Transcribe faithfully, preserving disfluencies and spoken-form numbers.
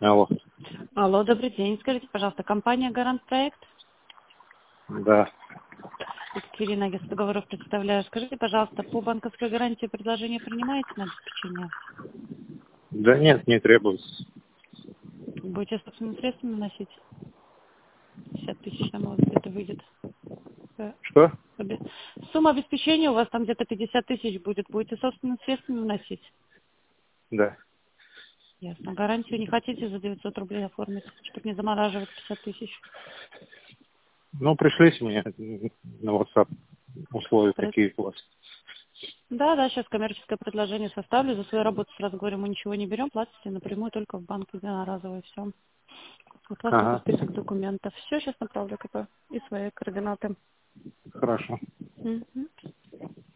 Алло. Алло, добрый день. Скажите, пожалуйста, компания «Гарант Проект»? Да. Это Ирина, агентство договоров представляю. Скажите, пожалуйста, по банковской гарантии предложение принимаете на обеспечение? Да нет, не требуется. Будете собственными средствами вносить? пятьдесят тысяч там у вас где-то выйдет. Э, Что? обе- Сумма обеспечения у вас там где-то пятьдесят тысяч будет. Будете собственными средствами вносить? Да. Ясно. Гарантию не хотите за девятьсот рублей оформить, чтобы не замораживать пятьдесят тысяч? Ну, пришлите мне на WhatsApp условия, При- какие у вас. Да, да, сейчас коммерческое предложение составлю. За свою работу, сразу говорю, мы ничего не берем, платите напрямую только в банк единоразово, все. Вот у вас только Ага. список документов. Все, сейчас направлю КП и свои координаты. Хорошо. Мгм.